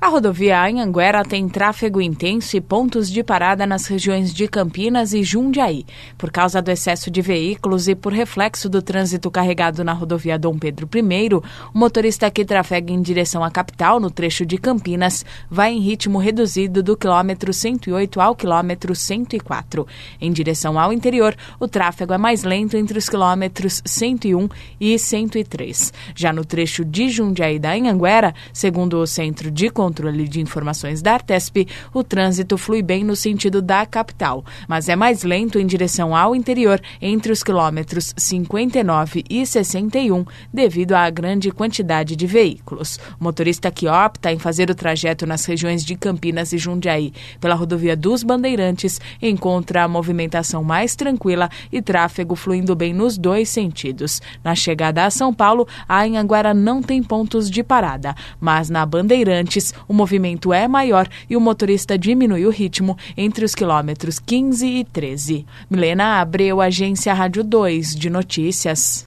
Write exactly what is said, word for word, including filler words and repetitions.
A rodovia Anhanguera tem tráfego intenso e pontos de parada nas regiões de Campinas e Jundiaí. Por causa do excesso de veículos e por reflexo do trânsito carregado na rodovia Dom Pedro I, o motorista que trafega em direção à capital, no trecho de Campinas, vai em ritmo reduzido do quilômetro cento e oito ao quilômetro cento e quatro. Em direção ao interior, o tráfego é mais lento entre os quilômetros cento e um e cento e três. Já no trecho de Jundiaí da Anhanguera, segundo o Centro de Controle de Informações da Artesp, o trânsito flui bem no sentido da capital, mas é mais lento em direção ao interior, entre os quilômetros cinquenta e nove e sessenta e um, devido à grande quantidade de veículos. O motorista que opta em fazer o trajeto nas regiões de Campinas e Jundiaí pela rodovia dos Bandeirantes encontra a movimentação mais tranquila e tráfego fluindo bem nos dois sentidos. Na chegada a São Paulo, a Anhanguera não tem pontos de parada, mas na Bandeirantes o movimento é maior e o motorista diminui o ritmo entre os quilômetros quinze e treze. Milena Abreu, Agência Rádio dois de Notícias.